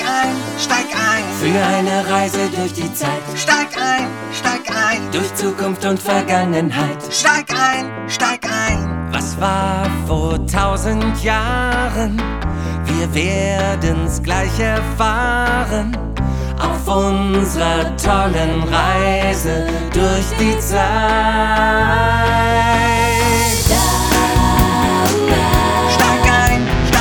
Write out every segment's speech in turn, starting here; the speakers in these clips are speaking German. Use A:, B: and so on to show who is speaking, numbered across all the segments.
A: steig ein.
B: Für eine Reise durch die Zeit.
A: Steig ein,
B: Durch Zukunft und Vergangenheit.
A: steig ein.
B: Was war vor 1000 Jahren? Wir werden's gleich erfahren. Auf unserer tollen Reise durch die Zeit.
A: Steig ein.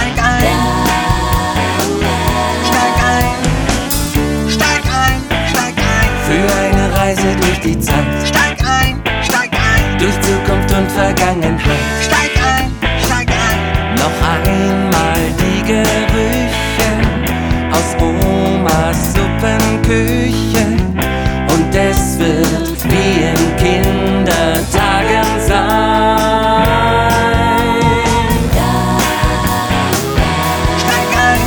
B: Für eine Reise durch die Zeit.
A: Steig ein.
B: Durch Zukunft und Vergangenheit.
A: Steig ein.
B: Noch einmal die Gerüche aus Omas Suppenküche. Und es wird wie in Kindertagen sein.
A: Steig ein.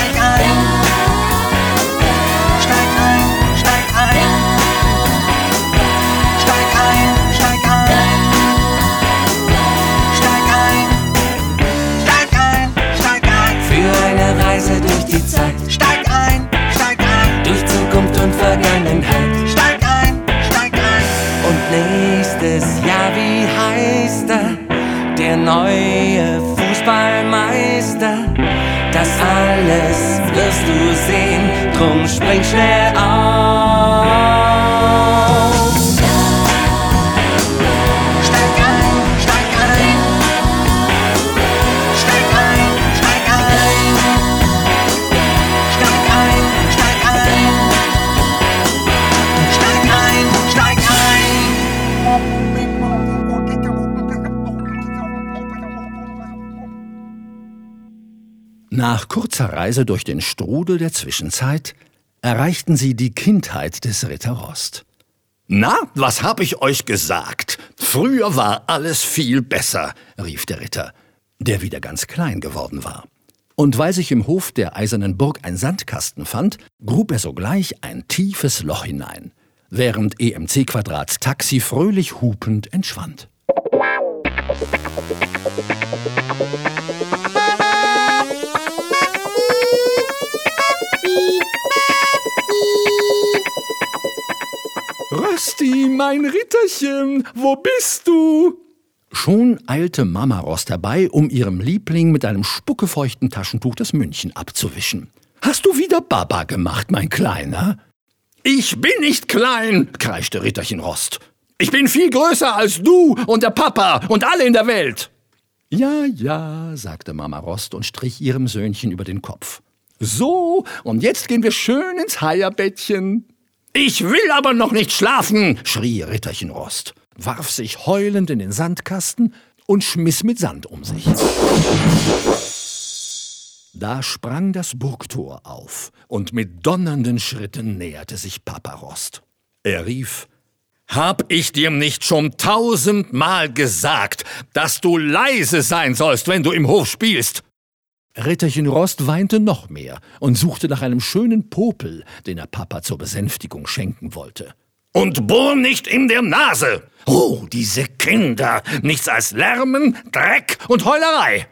B: Für eine Reise durch die Zeit.
A: Steig ein.
B: Durch Zukunft und Vergangenheit.
A: Steig ein.
B: Und nächstes Jahr, wie heißt er? Der neue Fußballmeister. Das alles wirst du sehen, drum spring schnell auf.
A: Steig ein.
C: Nach kurzer Reise durch den Strudel der Zwischenzeit erreichten sie die Kindheit des Ritter Rost. »Na, was hab ich euch gesagt? Früher war alles viel besser«, rief der Ritter, der wieder ganz klein geworden war. Und weil sich im Hof der eisernen Burg ein Sandkasten fand, grub er sogleich ein tiefes Loch hinein, während EMC-Quadrats Taxi fröhlich hupend entschwand. »Rösti, mein Ritterchen, wo bist du?« Schon eilte Mama Rost herbei, um ihrem Liebling mit einem spuckefeuchten Taschentuch das Mündchen abzuwischen. »Hast du wieder Baba gemacht, mein Kleiner?« »Ich bin nicht klein«, kreischte Ritterchen Rost. »Ich bin viel größer als du und der Papa und alle in der Welt.« »Ja, ja«, sagte Mama Rost und strich ihrem Söhnchen über den Kopf. »So, und jetzt gehen wir schön ins Heierbettchen.« »Ich will aber noch nicht schlafen«, schrie Ritterchen Rost, warf sich heulend in den Sandkasten und schmiss mit Sand um sich. Da sprang das Burgtor auf und mit donnernden Schritten näherte sich Papa Rost. Er rief: »Hab ich dir nicht schon 1000-mal gesagt, dass du leise sein sollst, wenn du im Hof spielst?« Ritterchen Rost weinte noch mehr und suchte nach einem schönen Popel, den er Papa zur Besänftigung schenken wollte. »Und bohr nicht in der Nase! Oh, diese Kinder! Nichts als Lärmen, Dreck und Heulerei!«